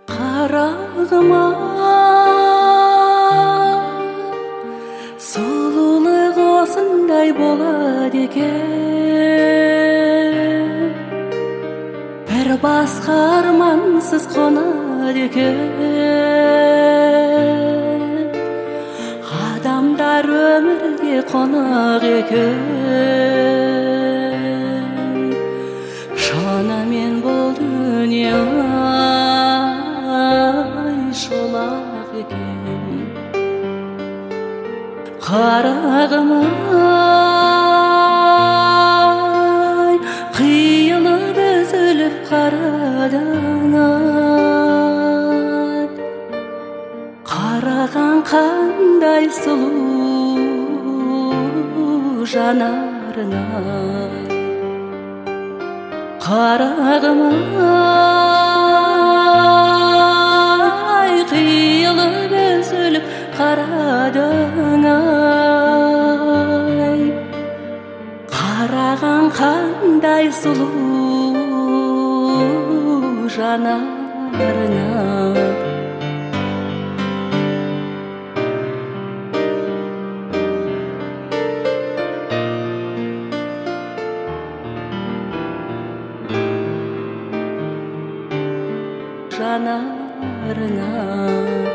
Қарағыма сұлулық осындай болады екен, бір басқа армансыз қонады екен. Адамдар өмірге қонақ екен, шынымен бұл дүние шолақ екен. Қарағым-ай, қиылып үзіліп қарадан, қараған қандай сұлу жанарына. Қарағым-ай, қиылып үзіліп қарадан, қараған қандай сұлу жанарына. Жанарына.